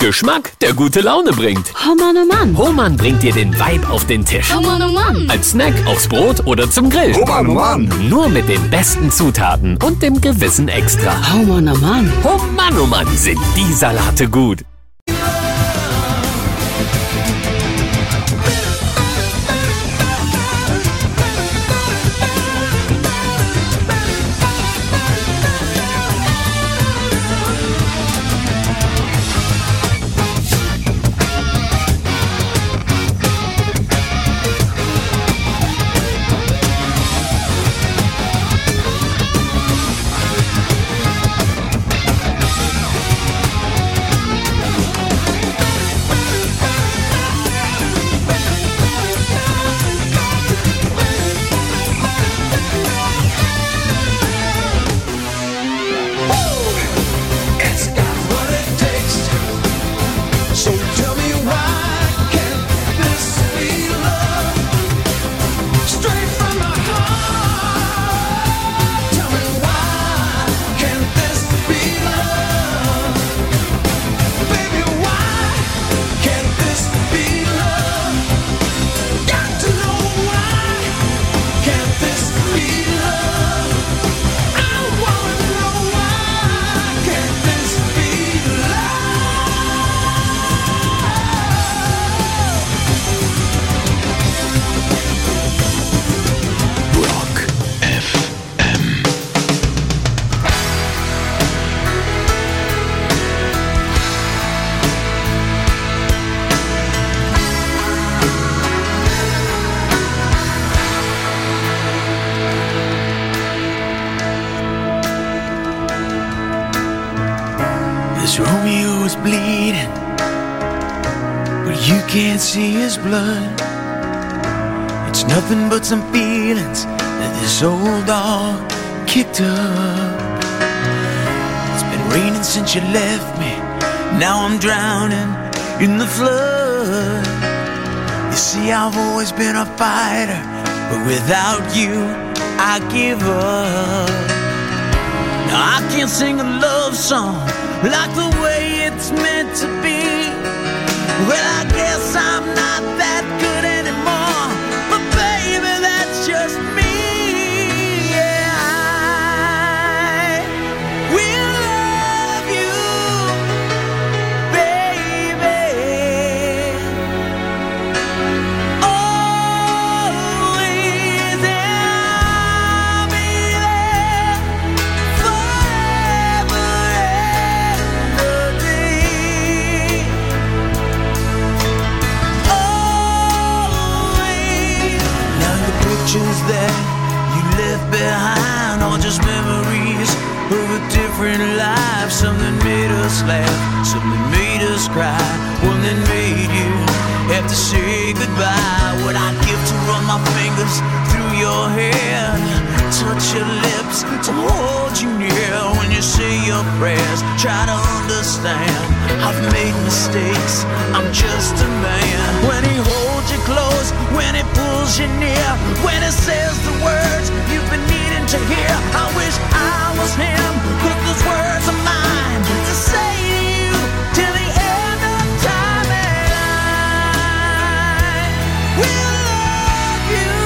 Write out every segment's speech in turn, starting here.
Geschmack, der gute Laune bringt. Oh Mann, oh Mann. Hohmann bringt dir den Vibe auf den Tisch. Oh Mann, oh Mann. Als Snack, aufs Brot oder zum Grill. Oh Mann, oh Mann. Nur mit den besten Zutaten und dem gewissen Extra. Oh Mann, oh Mann. Oh Mann, sind die Salate gut. This Romeo is bleeding, but you can't see his blood. It's nothing but some feelings that this old dog kicked up. It's been raining since you left me, now I'm drowning in the flood. You see, I've always been a fighter, but without you, I give up. Now I can't sing a love song like the way it's meant to be. Well, I guess I'm not that good anymore, but baby, that's just me. Yeah, I will love you, baby, always, and I'll be there forever and a day. Always. Now the pictures that you left behind are just memories of a different life. Some that made us laugh, some that made us cry, one that made you have to say goodbye. What I'd give to run my fingers through your hair, touch your lips, to hold you near when you say your prayers. Try to understand, I've made mistakes, I'm just a man. When he holds you close, when he pulls you near, when he says the words you've been needing to hear, I wish I was him, but those words are mine to say to you till the end of time. And I will love you,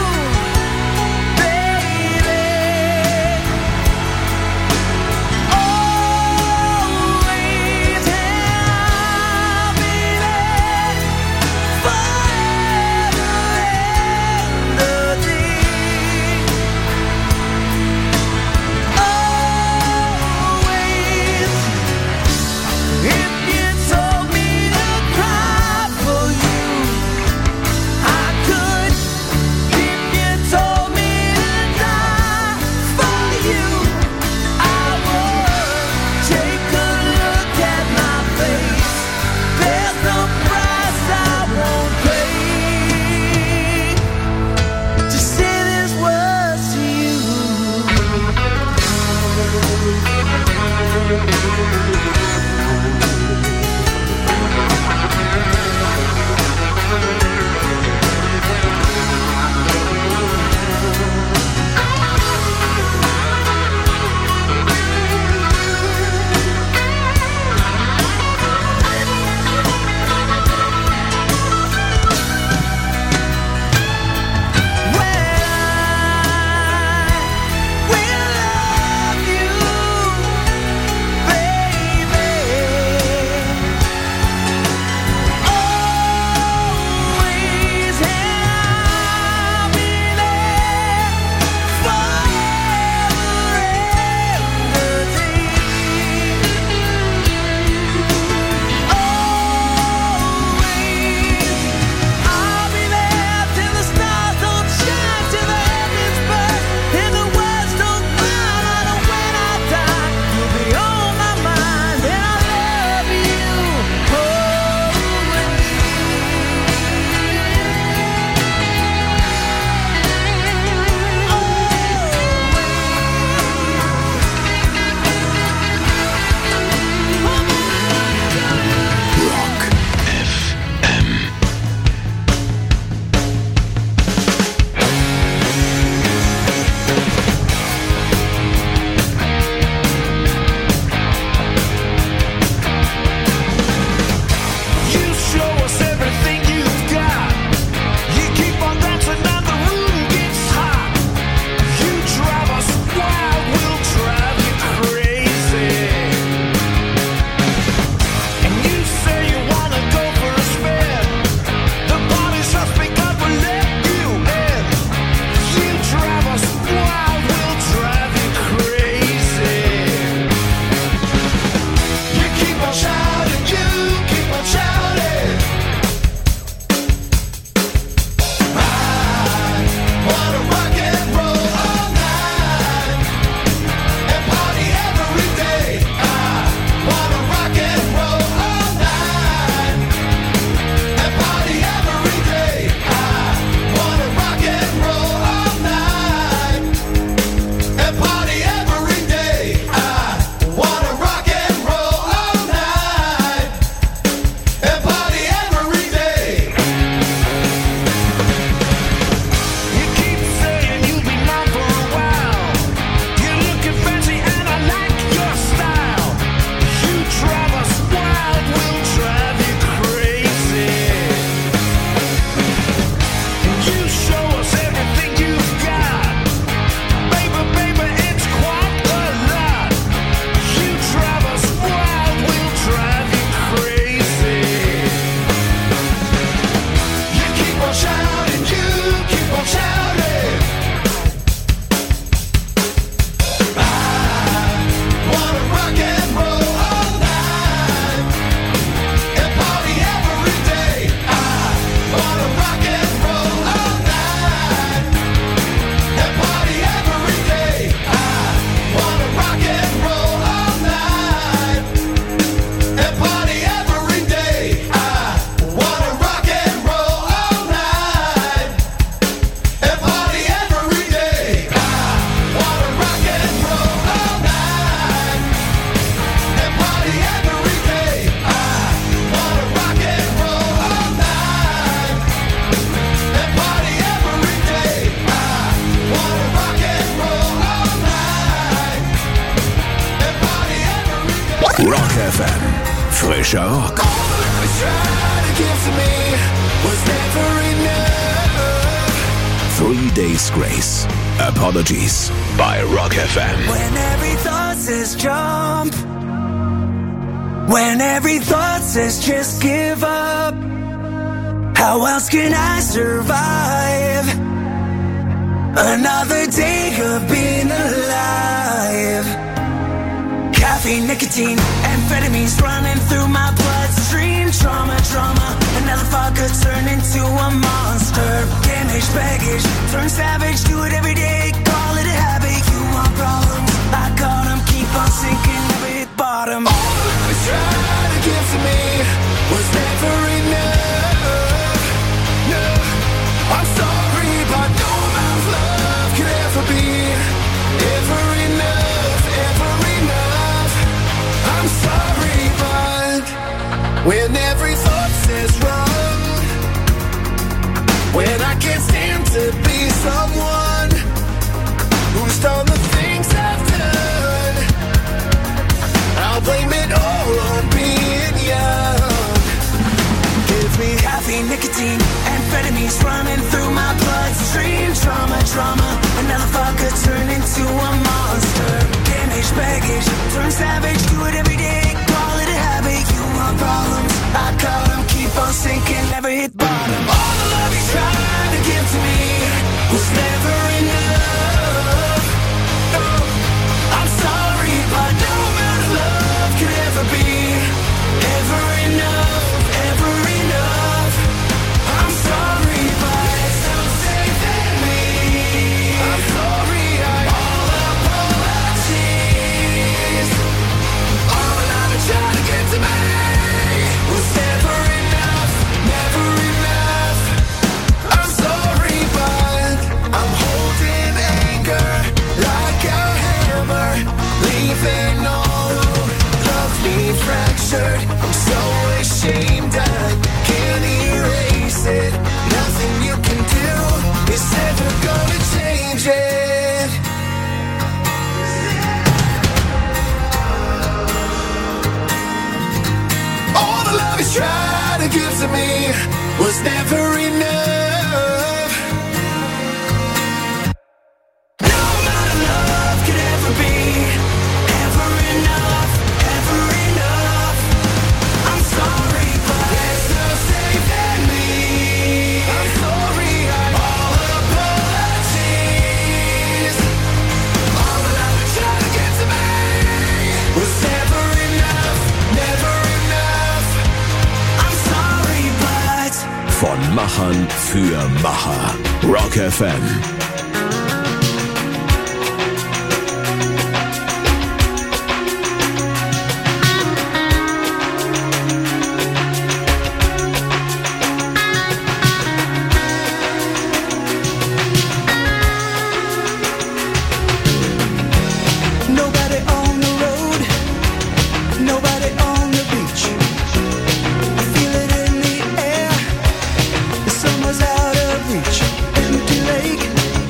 baby, always, and I'll be there forever and a day. Always, Rock FM. Frischer Rock. 3 Days Grace. Apologies bei Rock FM. When every thought says jump, when every thought says just give up, how else can I survive another day of being alive? Caffeine, nicotine, amphetamines running through my bloodstream. Trauma, another thought could turn into a monster. Damage, baggage, turn savage, do it every day, call it a habit. You want problems, I got them, keep on sinking, never hit bottom. All the love you tried to give to me was never enough. No, I'm sorry, but no amount of love could ever be ever enough, ever enough. I'm sorry, but when every thought says wrong, when I can't stand to be someone who's done the things I've done, I'll blame it all on being young. Give me caffeine, nicotine, amphetamines running through my bloodstream. Trauma, another thought could turn into a monster. Damage, baggage, turn savage, do it every day, call it a habit. You want problems, I call them, keep on sinking, never hit bottom. All the love you tried to give to me was never enough. No, I'm sorry, but no amount of love could ever be ever enough, ever enough. I'm sorry, but it's no safe than me. I'm sorry, all apologies. All the love you tried to give to me was never enough, never enough. I'm sorry, but I'm holding anger like a hammer, leaving all who love me fractured. I'm so ashamed I can't erase it. Nothing you can do is ever gonna change it. All the love you tried to give to me was never enough. No amount of love could ever be ever enough, ever enough. I'm sorry, but there's no safe than me. I'm sorry, all apologies. All the love you tried to give to me was never enough, never enough. I'm sorry, but Von Machern für Macher. Rock FM. nobody on the road, nobody on the beach. I feel it in the air, the summer's out of reach. Empty lake,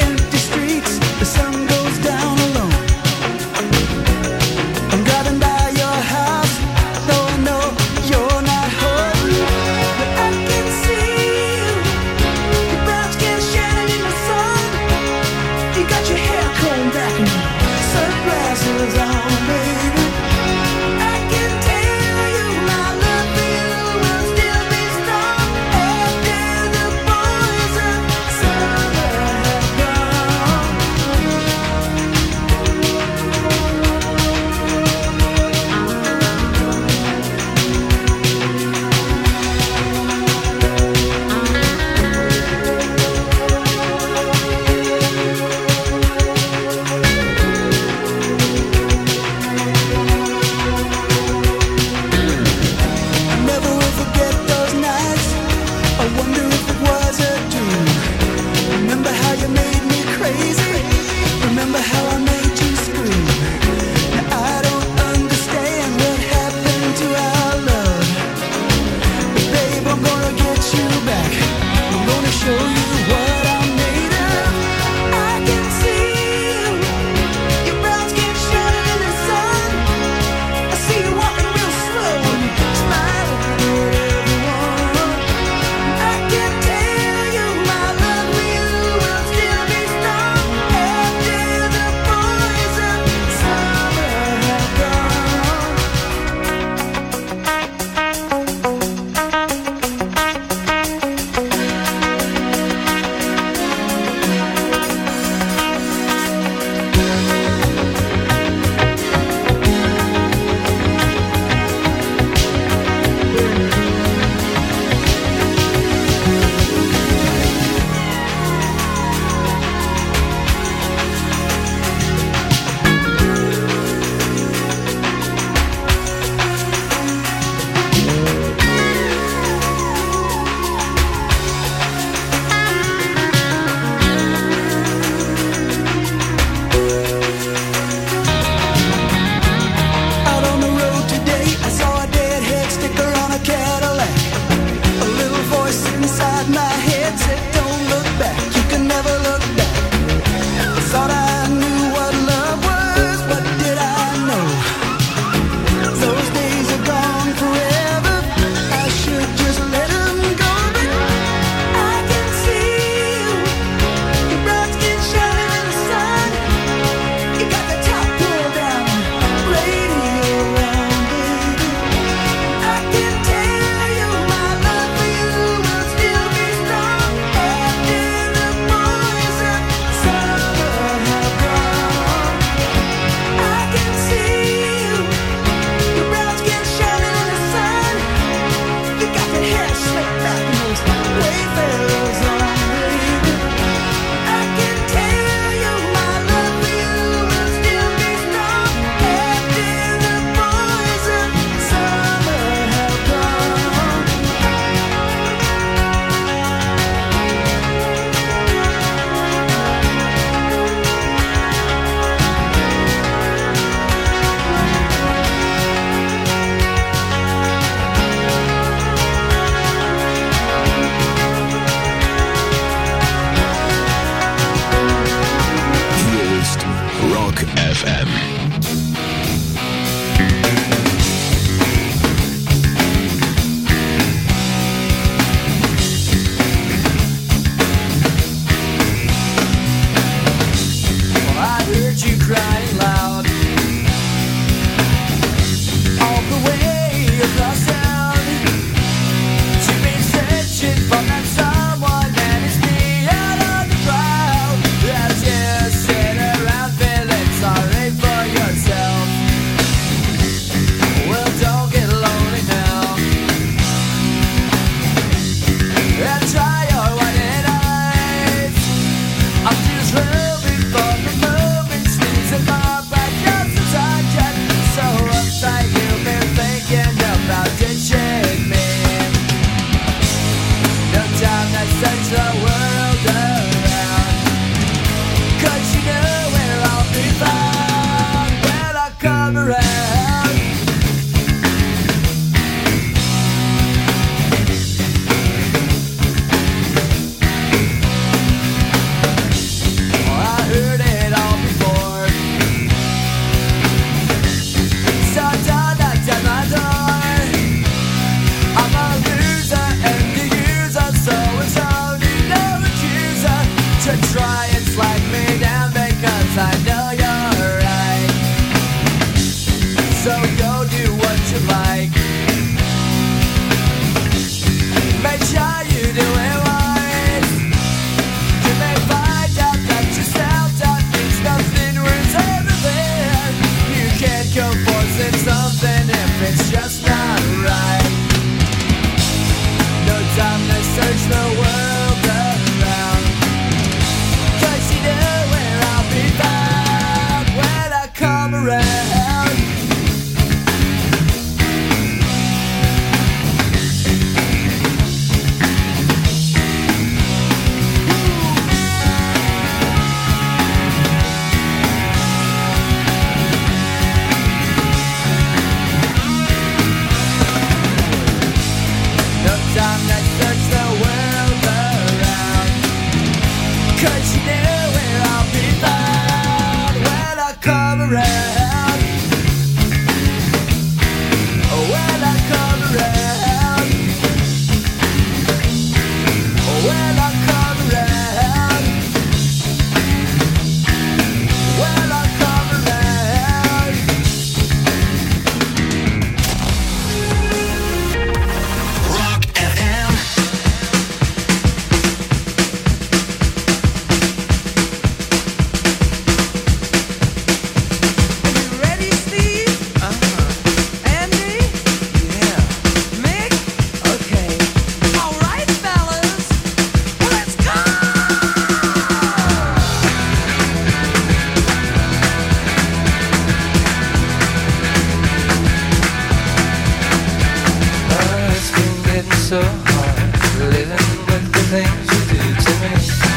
so hard, living with the things you do to me.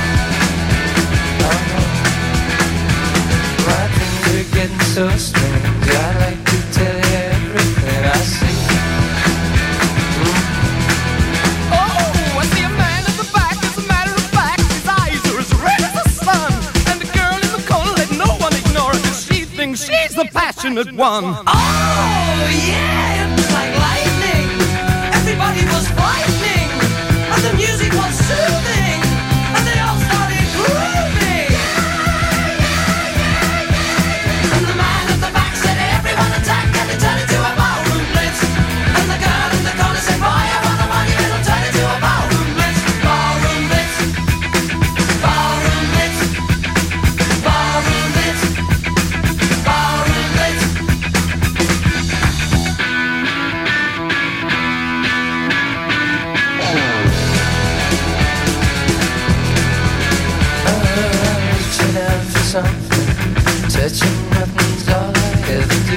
Oh no, my dreams are getting so strange. I'd like to tell you everything I see. Oh, I see a man in the back. As a matter of fact, his eyes are as red as the sun. And the girl in the corner, let no one ignore her, 'cause she thinks she's the passionate one. Oh, yeah, it was like lightning. Everybody was frightening, and the music was soothing, and they all started grooving. And the man at the back said, everyone attack, and they turned into a ballroom blitz. And the girl in the corner said, boy, I wanna want you, it'll turn into a ballroom blitz. Ballroom blitz, ballroom blitz, ballroom blitz, ballroom blitz. Reaching out for something, touching nothing's all I ever do.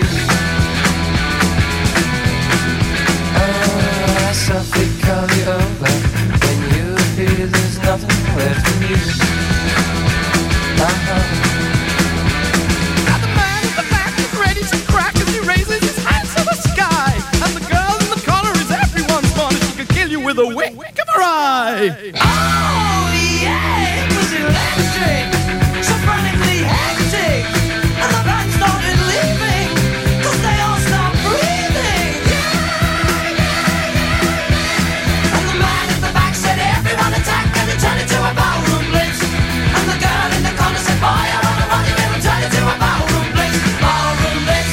Oh, I softly call you over. When you appear, there's nothing left for you. Now the man at the back is ready to crack as he raises his hands to the sky. And the girl in the corner is everyone's corner. She could kill you with a wink of her eye. Oh, yeah, it was electric, so frantically hectic, and the band started leaving, 'cause they all stopped breathing. And the man at the back said, everyone attack, and it turned into a ballroom blitz. And the girl in the corner said, boy, I wanna want you, it'll turn into a ballroom blitz. Ballroom blitz.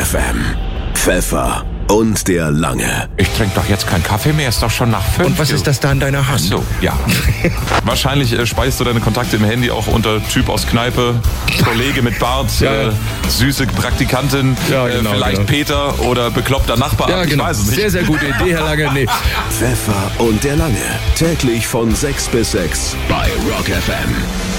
FM. Pfeffer und der Lange. Ich trinke doch jetzt keinen Kaffee mehr, ist doch schon nach 5. Und was ist das da in deiner Hand? Ach so, ja. Wahrscheinlich speist du deine Kontakte im Handy auch unter Typ aus Kneipe, Kollege mit Bart, Ja. Süße Praktikantin, Genau, vielleicht genau. Peter oder bekloppter Nachbar. Ja, Ich genau. weiß es nicht. Sehr, sehr gute Idee, Herr Lange. Nee. Pfeffer und der Lange. Täglich von 6 bis 6 bei Rock FM.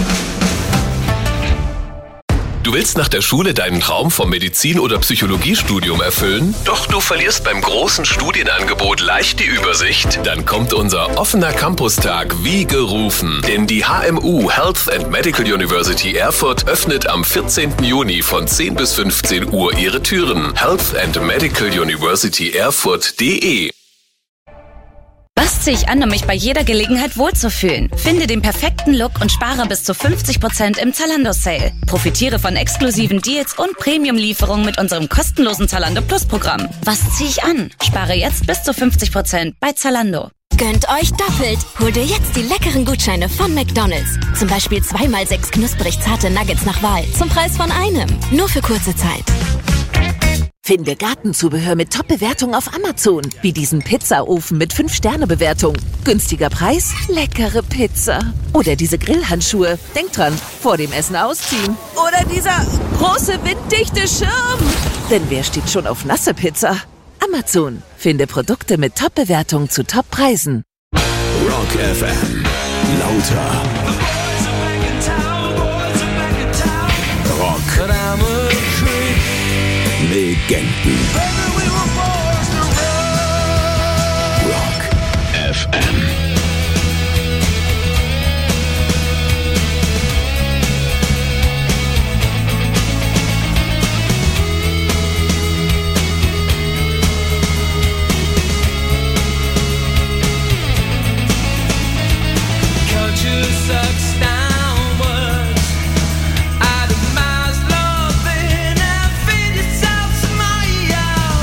Du willst nach der Schule deinen Traum vom Medizin- oder Psychologiestudium erfüllen? Doch du verlierst beim großen Studienangebot leicht die Übersicht? Dann kommt unser offener Campustag wie gerufen. Denn die HMU Health and Medical University Erfurt öffnet am 14. Juni von 10 bis 15 Uhr ihre Türen. Health and Medical University Erfurt.de. Was ziehe ich an, um mich bei jeder Gelegenheit wohlzufühlen? Finde den perfekten Look und spare bis zu 50% im Zalando-Sale. Profitiere von exklusiven Deals und Premium-Lieferungen mit unserem kostenlosen Zalando Plus-Programm. Was ziehe ich an? Spare jetzt bis zu 50% bei Zalando. Gönnt euch doppelt. Hol dir jetzt die leckeren Gutscheine von McDonald's. Zum Beispiel 2x6 knusprig zarte Nuggets nach Wahl. Zum Preis von einem. Nur für kurze Zeit. Finde Gartenzubehör mit Top-Bewertung auf Amazon. Wie diesen Pizzaofen mit 5-Sterne-Bewertung. Günstiger Preis, leckere Pizza. Oder diese Grillhandschuhe. Denk dran, vor dem Essen ausziehen. Oder dieser große winddichte Schirm. Denn wer steht schon auf nasse Pizza? Amazon. Finde Produkte mit Top-Bewertung zu Top-Preisen. Rock FM. Lauter. Rock. Legenden. Rock FM. Culture sucks downwards. Atomize loving and feed yourself smile.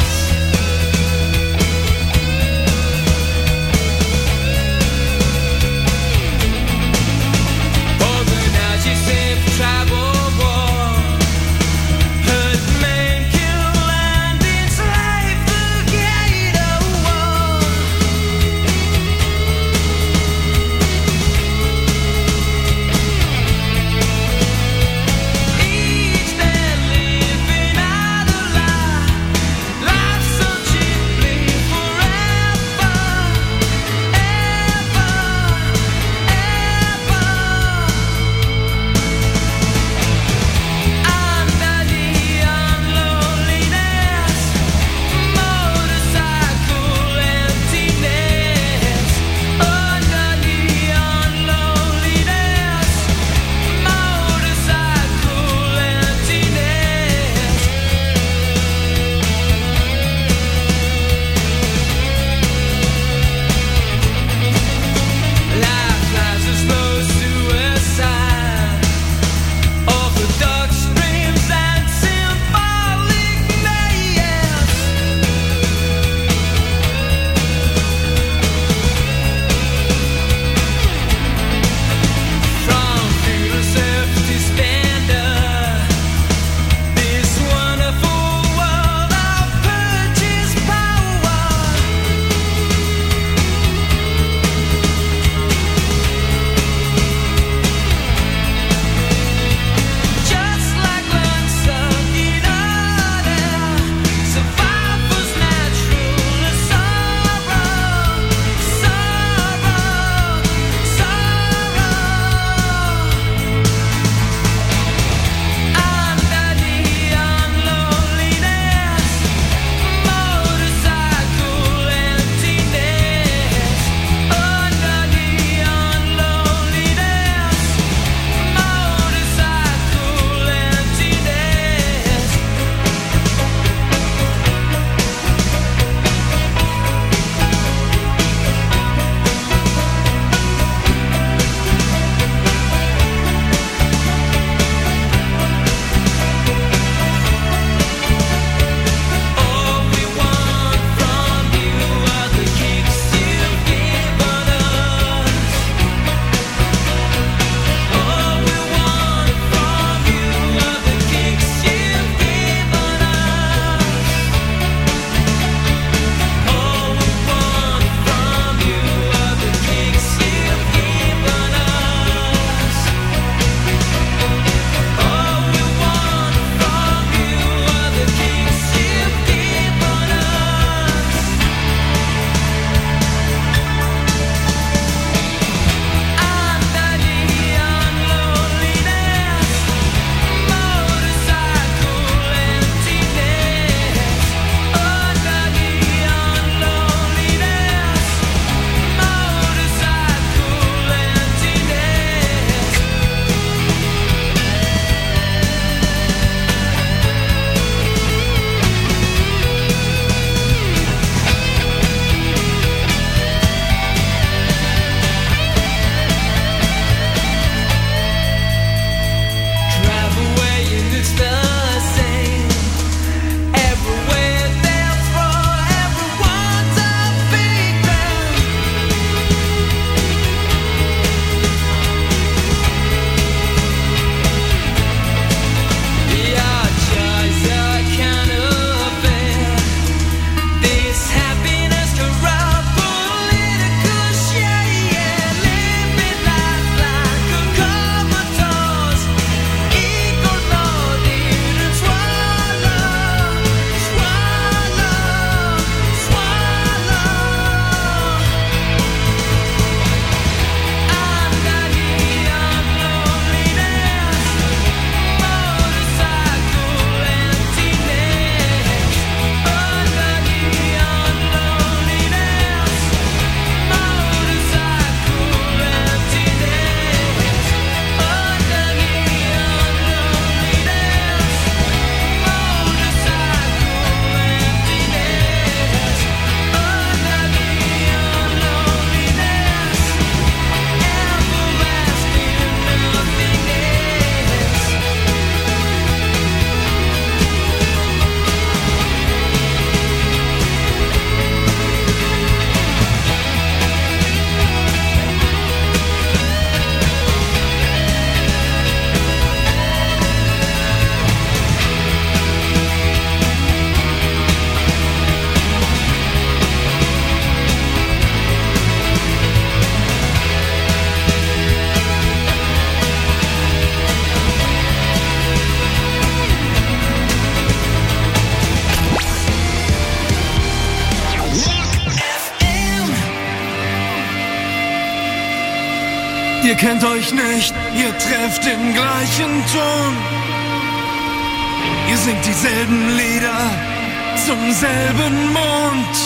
kennt euch nicht, ihr trefft im gleichen Ton. Ihr singt dieselben Lieder zum selben Mond.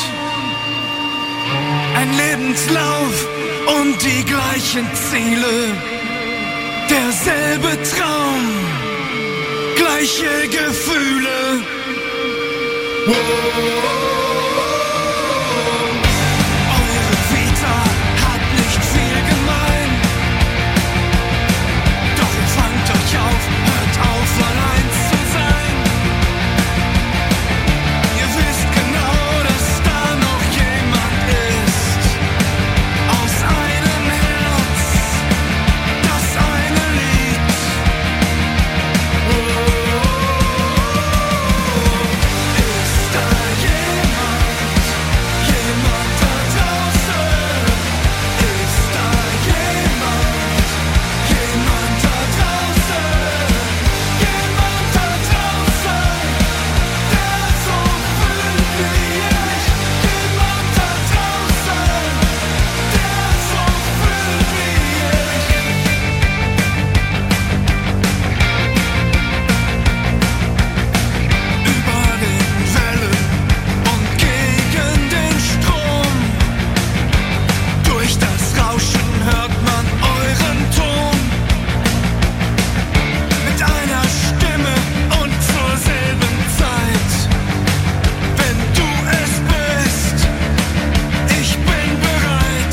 Ein Lebenslauf und die gleichen Ziele. Derselbe Traum, gleiche Gefühle. Eure Vita hat nicht viel gemein. Doch ihr fangt euch auf, hört auf, allein zu sein. Ihr wisst genau, dass da noch jemand ist. Aus einem Herz, das eine liebt. Ist da jemand da draußen? Ist da jemand da draußen? Jemand da draußen, der so fühlt wie ich. Jemand da draußen, der so fühlt wie ich. Über den Wellen und gegen den Strom. Durch das Rauschen hört man euren Ton. Mit einer Stimme und zur selben Zeit. Wenn du es bist, ich bin bereit.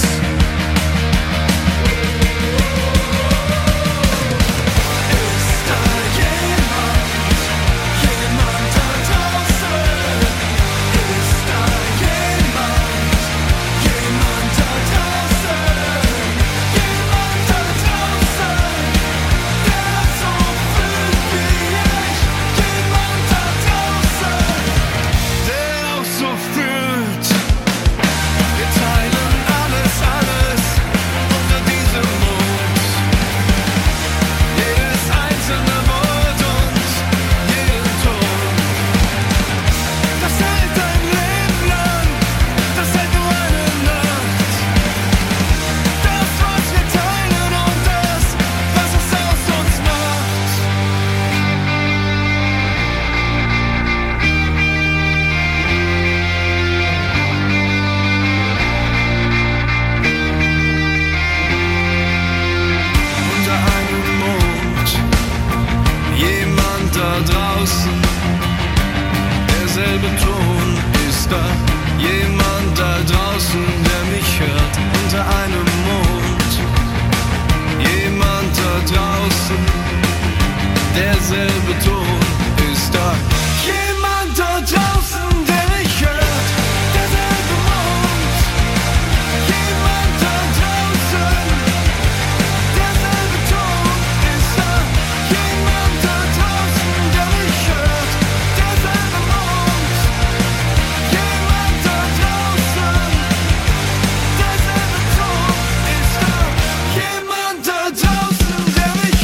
Ist da jemand da draußen? Ist da jemand da draußen? Jemand da draußen, der so fühlt wie ich. Jemand da draußen, der auch so fühlt. Wir teilen alles unter diesem Mond. Jedes einzelne Wort und jeden Ton. Das hält ein Leben lang, das hält nur eine Nacht. Das, was wir teilen und das, was es aus uns macht. Unter einem Mond, jemand da draußen, derselbe Ton ist da. Jemand da draußen, der mich hört. Unter einem Mond, jemand da draußen, derselbe Ton ist da. Jemand da draußen, der mich hört. Derselbe Mond, jemand da draußen, derselbe Ton ist da. Jemand da draußen, der mich hört. Derselbe Mond, jemand da draußen, derselbe Ton ist da. Jemand da draußen, der mich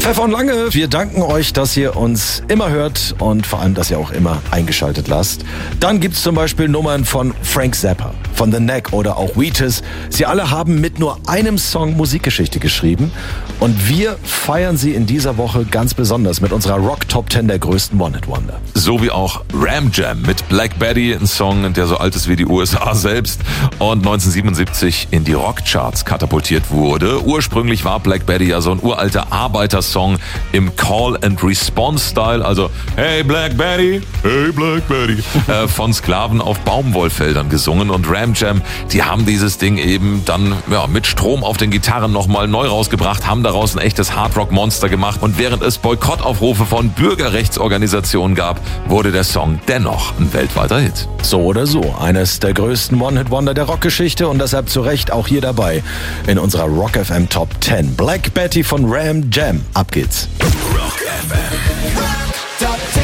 Pfeffer und Lange, wir danken euch, dass ihr uns immer hört und vor allem, dass ihr auch immer eingeschaltet lasst. Dann gibt's zum Beispiel Nummern von Frank Zappa, von The Knack oder auch Wheatus. Sie alle haben mit nur einem Song Musikgeschichte geschrieben und wir feiern sie in dieser Woche ganz besonders mit unserer Rock Top 10 der größten One-Hit-Wonder. So wie auch Ram Jam mit Black Betty, ein Song, der so alt ist wie die USA selbst und 1977 in die Rockcharts katapultiert wurde. Ursprünglich war Black Betty ja so ein uralter Arbeitersong im Call-and-Response-Style, also Hey Black Betty, von Sklaven auf Baumwollfeldern gesungen und Ram Jam, die haben dieses Ding eben dann mit Strom auf den Gitarren nochmal neu rausgebracht, haben daraus ein echtes Hardrock-Monster gemacht und während es Boykottaufrufe von Bürgerrechtsorganisationen gab, wurde der Song dennoch ein weltweiter Hit. So oder so, eines der größten One-Hit-Wonder der Rockgeschichte und deshalb zu Recht auch hier dabei in unserer Rock FM Top 10. Black Betty von Ram Jam. Ab geht's. Rock FM. Top 10.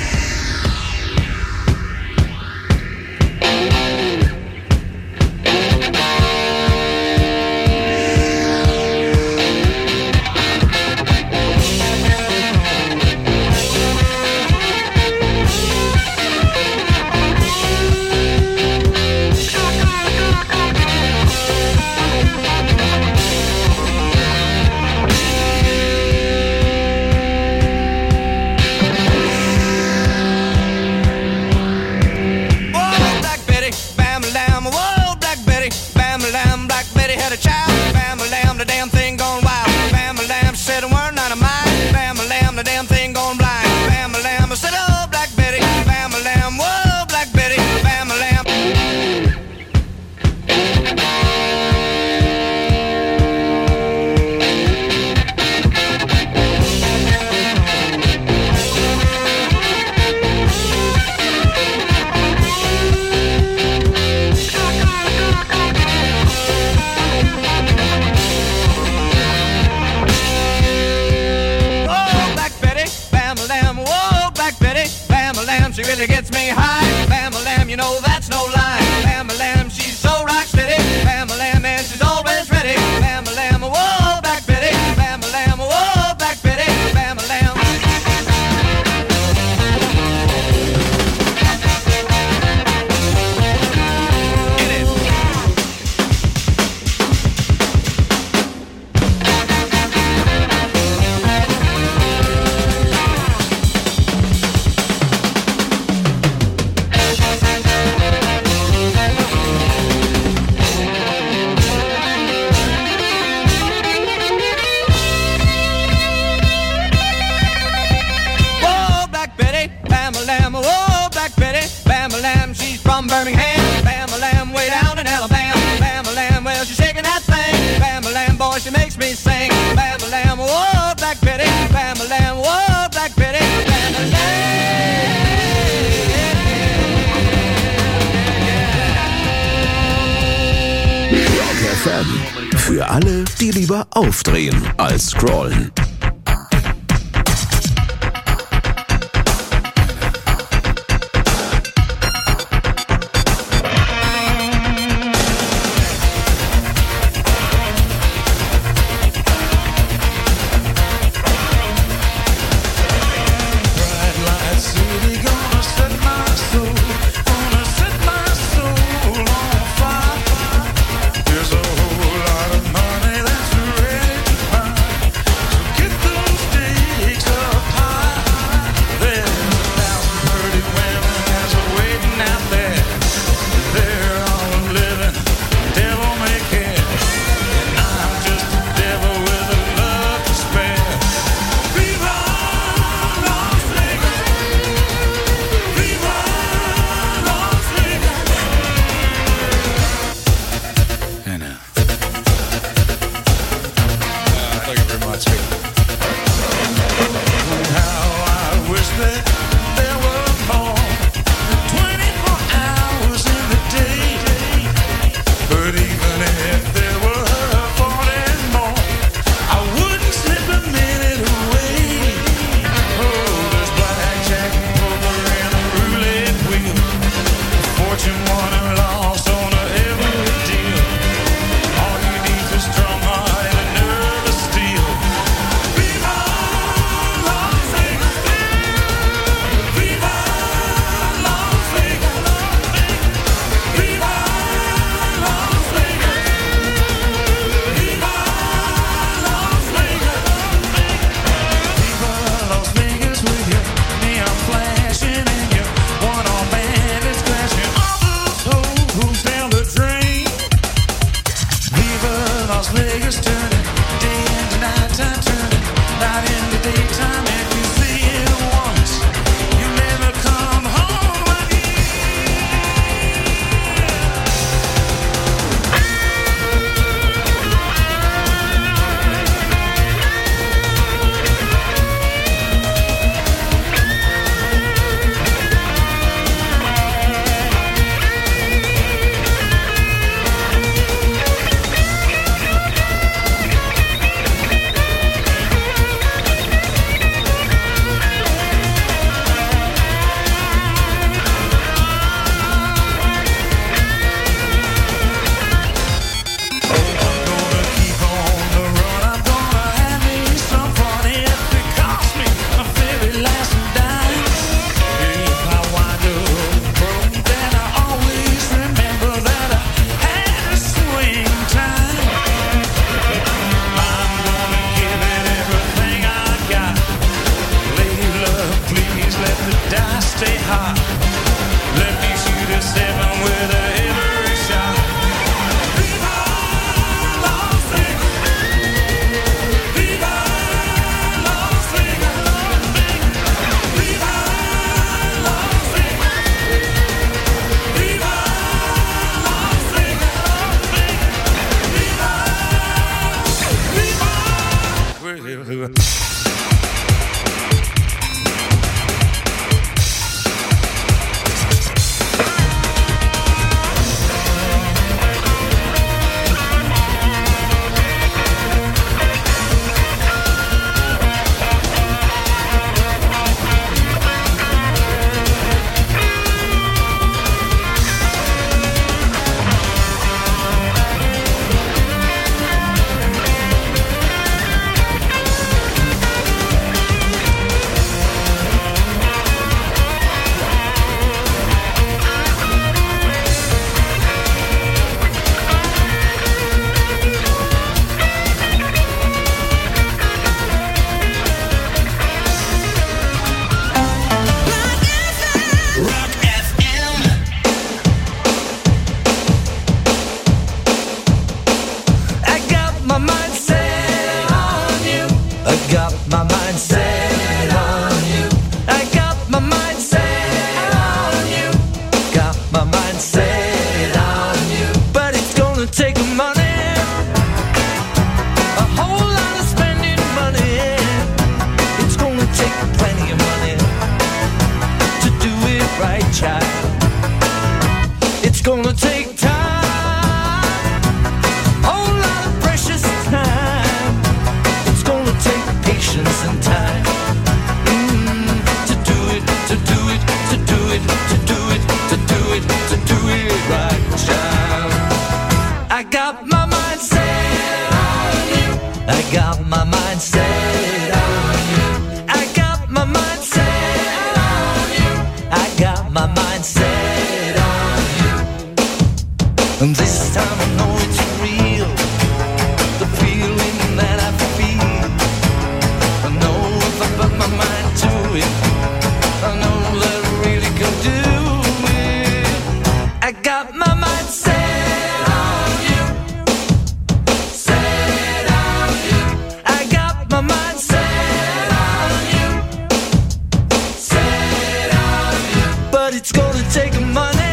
She really gets me high. Bam-a-lam, you know that's no lie. Bam-a-lam, she's so rock steady. Bam-a-lam, and she's always ready. Bam-a-lam, whoa, Black Betty. Bam-a-lam, whoa, Black Betty. Bam-a-lam. Get it. From Birmingham, Bam-a-lam, way down in Alabama. Bam-a-lam, well, she's shaking that thing. Bam-a-lam, boy, she makes me sing. Bam-a-lam, whoa, Black Betty. Bam-a-lam, whoa, Black Betty. Rock FM. Für alle, die lieber aufdrehen als scrollen. There's a whole lot of money that's ready to find. So get I got my mind set on you. I got my mind set on you. Got my mind set on you. But it's gonna take money, a whole lot of spending money. It's gonna take plenty of money to do it right, child. It's gonna take time, whole lot of precious time. It's gonna take patience and time to do it, to do it, to do it, to do it, to do it, to do it right, child. I got my mind set on you. I got my mind set on you. I got my mind set on you. I got my mind set on you. And this time I know it's real, the feeling that I feel. I know if I put my mind to it, I know that I really can do it. I got my mind set on you, set on you. I got my mind set on you, set on you. But it's gonna take money,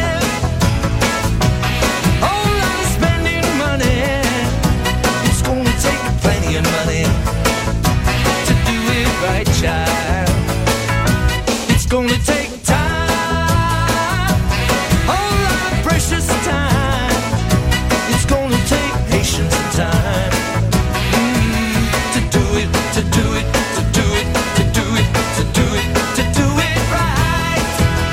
whole lot of spending money. It's gonna take plenty of money to do it right, child. It's gonna take time, whole lot of precious time. It's gonna take patience and time to do it, to do it, to do it, to do it, to do it, to do it right.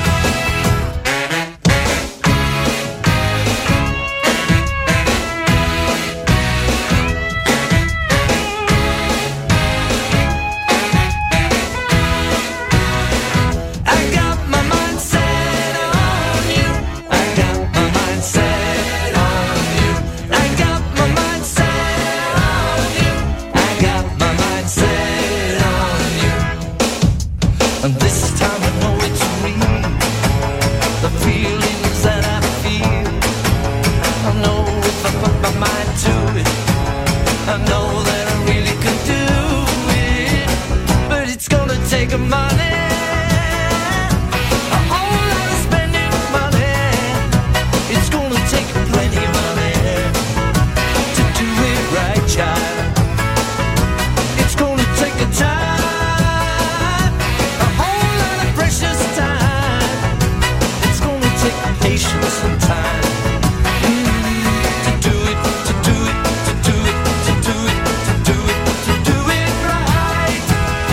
I got my mind set on you. I got my mind set on you. I got my mind set on you. I got my mind set on you. And this time I know it's real, the feelings that I feel. I know if I put my mind to it, I know that I really can do it. But it's gonna take money, a whole lot of spending money. It's gonna take plenty of money to do it right, child. It's gonna take a time, a whole lot of precious time. It's gonna take patience and time to do it, to do it, to do it, to do it, to do it, to do it right.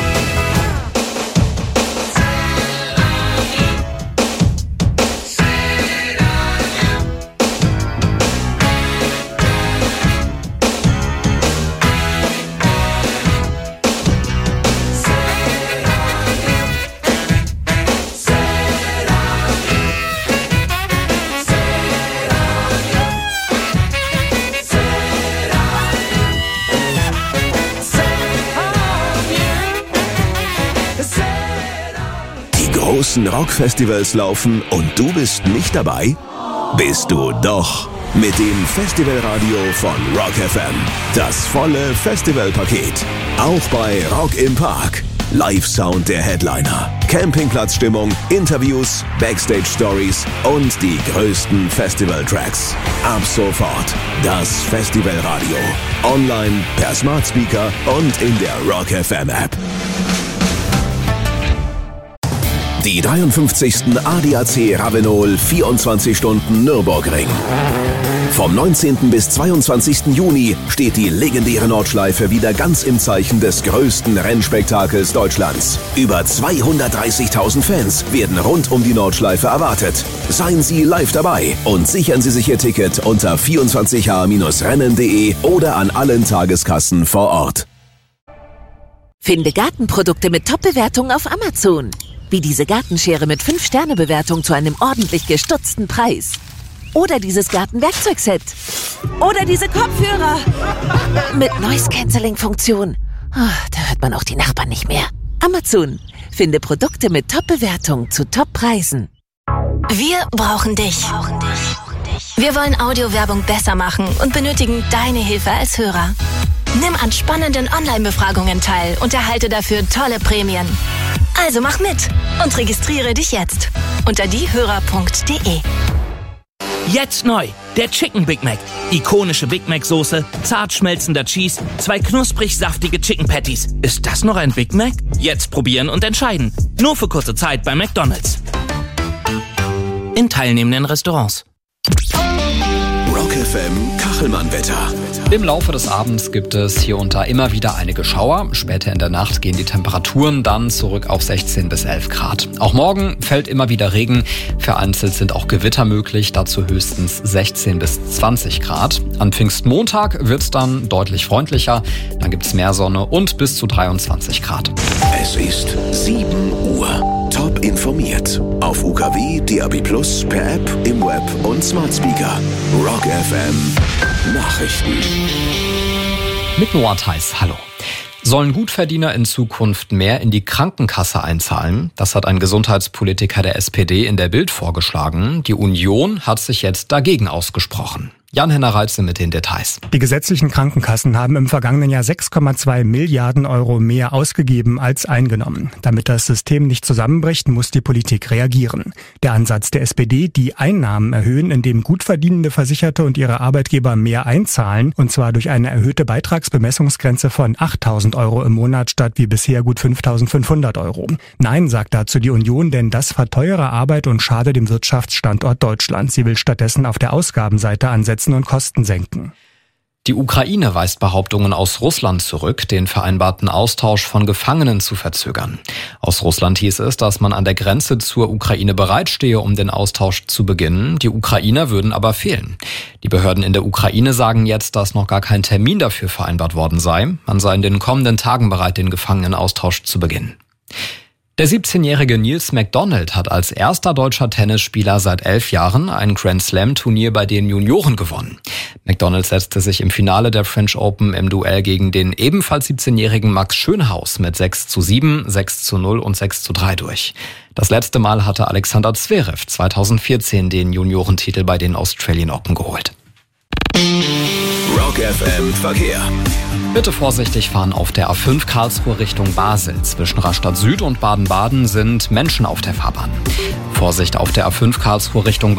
Die großen Rockfestivals laufen und du bist nicht dabei? Bist du doch. Mit dem Festivalradio von Rock FM. Das volle Festivalpaket. Auch bei Rock im Park. Live-Sound der Headliner, Campingplatzstimmung, Interviews, Backstage-Stories und die größten Festival-Tracks. Ab sofort das Festivalradio. Online, per Smart Speaker und in der Rock FM App. Die 53. ADAC Ravenol 24 Stunden Nürburgring. Vom 19. bis 22. Juni steht die legendäre Nordschleife wieder ganz im Zeichen des größten Rennspektakels Deutschlands. Über 230.000 Fans werden rund um die Nordschleife erwartet. Seien Sie live dabei und sichern Sie sich Ihr Ticket unter 24h-rennen.de oder an allen Tageskassen vor Ort. Finde Gartenprodukte mit Top-Bewertungen auf Amazon. Wie diese Gartenschere mit 5-Sterne-Bewertung zu einem ordentlich gestutzten Preis. Oder dieses Gartenwerkzeugset. Oder diese Kopfhörer. Mit Noise-Canceling-Funktion. Oh, da hört man auch die Nachbarn nicht mehr. Amazon. Finde Produkte mit Top-Bewertung zu Top-Preisen. Wir brauchen dich. Wir wollen Audiowerbung besser machen und benötigen deine Hilfe als Hörer. Nimm an spannenden Online-Befragungen teil und erhalte dafür tolle Prämien. Also mach mit und registriere dich jetzt unter diehörer.de. Jetzt neu, der Chicken Big Mac. Ikonische Big Mac Soße, zart schmelzender Cheese, 2 knusprig saftige Chicken Patties. Ist das noch ein Big Mac? Jetzt probieren und entscheiden. Nur für kurze Zeit bei McDonald's. In teilnehmenden Restaurants. Rock FM Kachelmann-Wetter. Im Laufe des Abends gibt es hier und da immer wieder einige Schauer. Später in der Nacht gehen die Temperaturen dann zurück auf 16 bis 11 Grad. Auch morgen fällt immer wieder Regen. Vereinzelt sind auch Gewitter möglich, dazu höchstens 16 bis 20 Grad. An Pfingstmontag wird es dann deutlich freundlicher. Dann gibt es mehr Sonne und bis zu 23 Grad. Es ist 7 Uhr. Top informiert. Auf UKW, DAB+, per App, im Web und Smart Speaker. Rock FM Nachrichten. Mit Noah Theis, hallo. Sollen Gutverdiener in Zukunft mehr in die Krankenkasse einzahlen? Das hat ein Gesundheitspolitiker der SPD in der Bild vorgeschlagen. Die Union hat sich jetzt dagegen ausgesprochen. Jan-Henner Reitze mit den Details. Die gesetzlichen Krankenkassen haben im vergangenen Jahr 6,2 Milliarden Euro mehr ausgegeben als eingenommen. Damit das System nicht zusammenbricht, muss die Politik reagieren. Der Ansatz der SPD, die Einnahmen erhöhen, indem gut verdienende Versicherte und ihre Arbeitgeber mehr einzahlen, und zwar durch eine erhöhte Beitragsbemessungsgrenze von 8.000 Euro im Monat statt wie bisher gut 5.500 Euro. Nein, sagt dazu die Union, denn das verteuere Arbeit und schade dem Wirtschaftsstandort Deutschland. Sie will stattdessen auf der Ausgabenseite ansetzen und Kosten senken. Die Ukraine weist Behauptungen aus Russland zurück, den vereinbarten Austausch von Gefangenen zu verzögern. Aus Russland hieß es, dass man an der Grenze zur Ukraine bereitstehe, um den Austausch zu beginnen. Die Ukrainer würden aber fehlen. Die Behörden in der Ukraine sagen jetzt, dass noch gar kein Termin dafür vereinbart worden sei. Man sei in den kommenden Tagen bereit, den Gefangenenaustausch zu beginnen. Der 17-jährige Niels McDonald hat als erster deutscher Tennisspieler seit 11 Jahren ein Grand-Slam-Turnier bei den Junioren gewonnen. McDonald setzte sich im Finale der French Open im Duell gegen den ebenfalls 17-jährigen Max Schönhaus mit 6:7, 6:0 und 6:3 durch. Das letzte Mal hatte Alexander Zverev 2014 den Juniorentitel bei den Australian Open geholt. Rock FM Verkehr. Bitte vorsichtig fahren auf der A5 Karlsruhe Richtung Basel. Zwischen Rastatt Süd und Baden-Baden sind Menschen auf der Fahrbahn. Vorsicht auf der A5 Karlsruhe Richtung